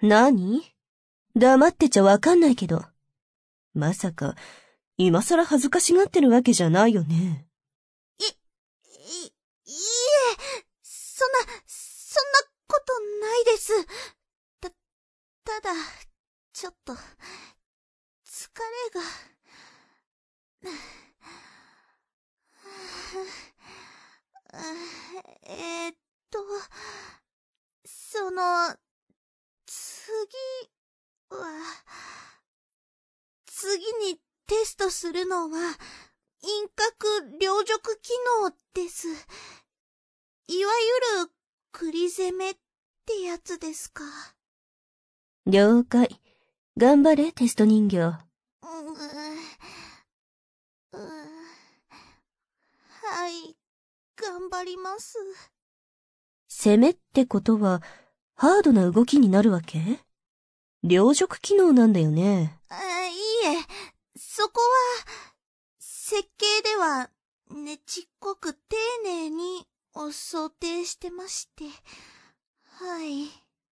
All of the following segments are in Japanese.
何？黙ってちゃわかんないけど。まさか、今更恥ずかしがってるわけじゃないよね。 いえ、そんなことないです。ただ、ちょっと、疲れが。えーっと、その、次にテストするのは、輪郭両辱機能です。いわゆる、栗攻めってやつですか。 了解。頑張れ、テスト人形。 はい、頑張ります。 攻めってことは、ハードな動きになるわけ？両辱機能なんだよね。 いいえ、そこは、設計では、ねちっこく丁寧にを想定してまして。はい。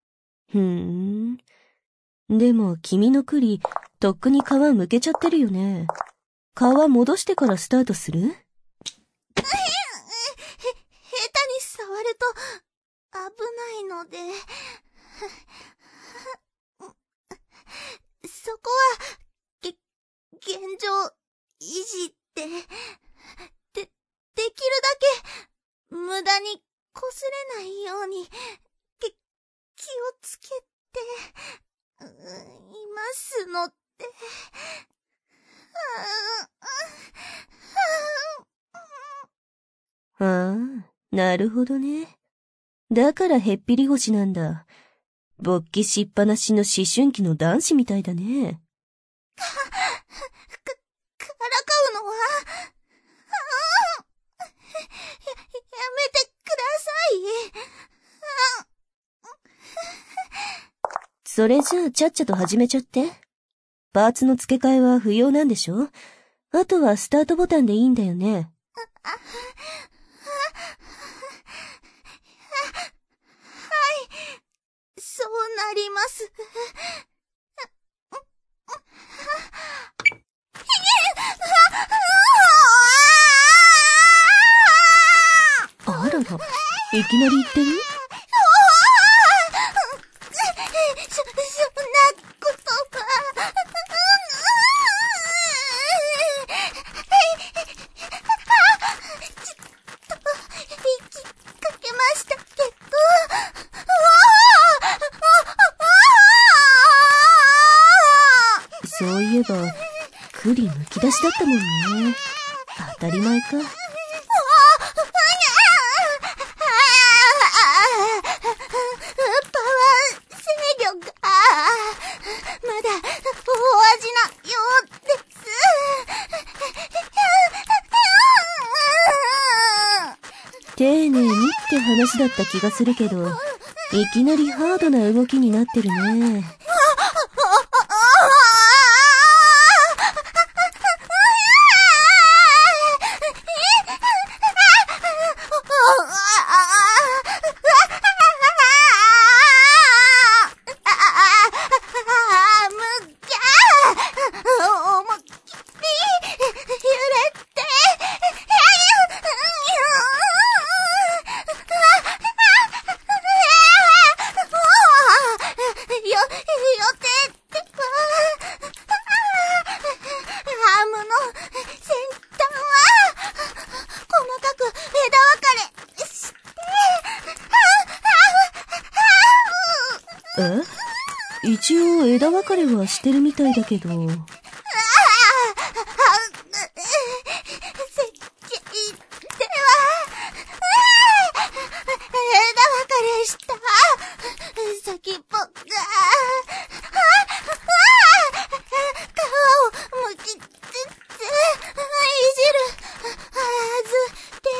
でも君の栗、とっくに皮むけちゃってるよね。皮戻してからスタートする？ 下手に触ると、危ないので。そこは、現状、維持って、できるだけ、無駄に擦れないように、気をつけて、いますので。 ああ、なるほどね。だからへっぴり腰なんだ。勃起しっぱなしの思春期の男子みたいだね。 からかうのは、やめてください。 それじゃあちゃっちゃと始めちゃって。パーツの付け替えは不要なんでしょ？あとはスタートボタンでいいんだよね。 はい、そうなります。 あらら、いきなり言ってる？ そんなことは。ちょっと、息かけましたけど。 そういえば、栗むき出しだったもんね。当たり前か。丁寧にって話だった気がするけど、いきなりハードな動きになってるね。一応枝分かれはしてるみたいだけど。 設計では、枝分かれした先っぽが、皮をむきつつ、いじるはずで、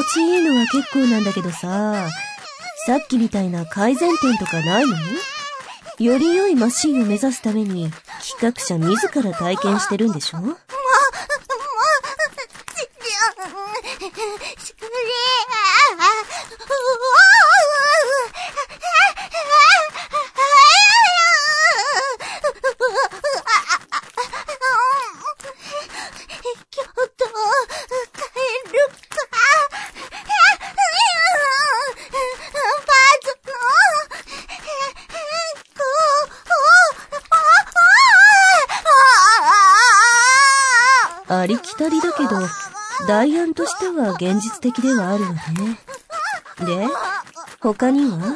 ちいいのは結構なんだけどさ、さっきみたいな改善点とかないの？より良いマシンを目指すために企画者自ら体験してるんでしょ？ありきたりだけど、代案としては現実的ではあるわね。で、他には？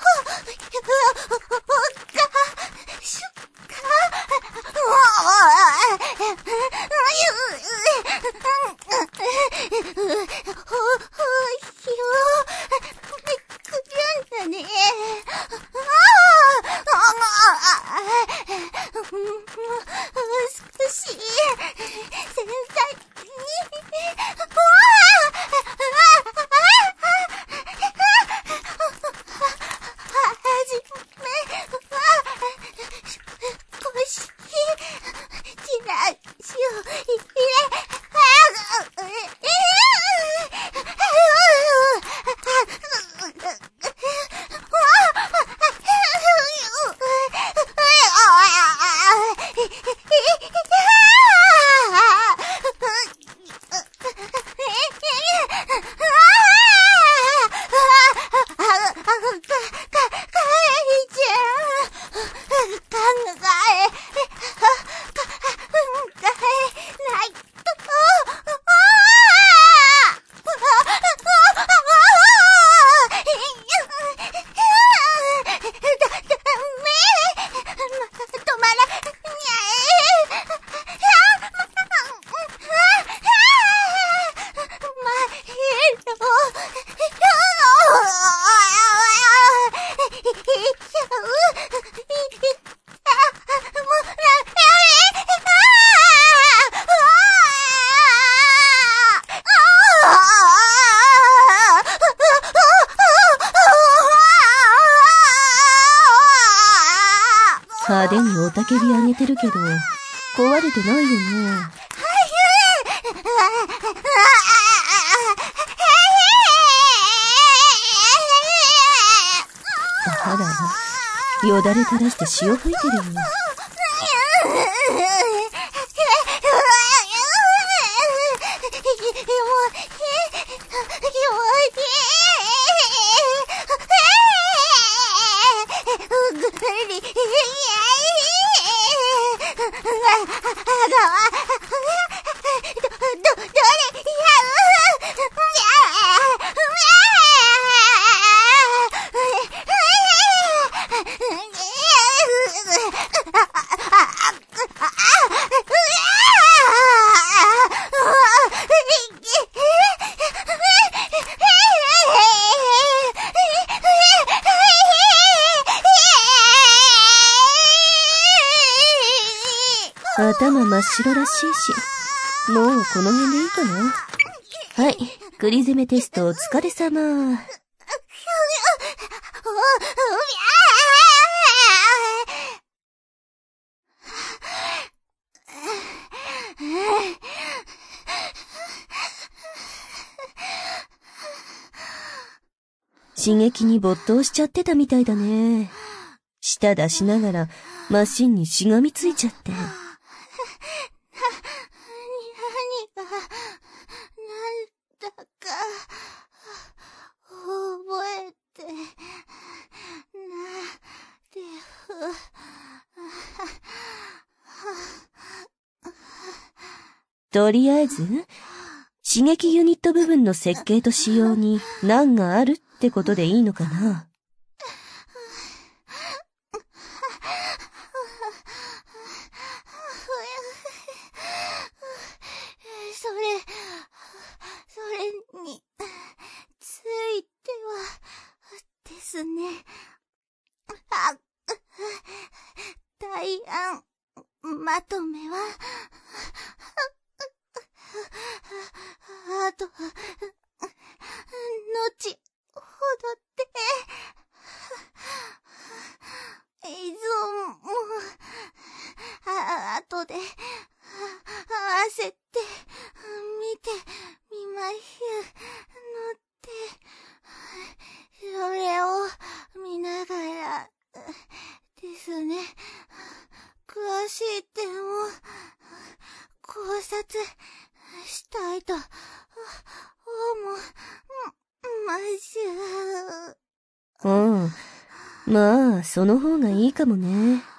派手に雄たけび上げてるけど、壊れてないよね。あら、よだれ垂らして潮吹いてるよ。頭真っ白らしいし、もうこの辺でいいかな。はい、栗攻めテストお疲れ様。刺激に没頭しちゃってたみたいだね。舌出しながらマシンにしがみついちゃって。 何が、なんだか、覚えて、 とりあえず、刺激ユニット部分の設計と仕様に難があるってことでいいのかな。 それについてはですね。対案まとめはあとしたいと、思ましゅ。 うん。まあ、その方がいいかもね。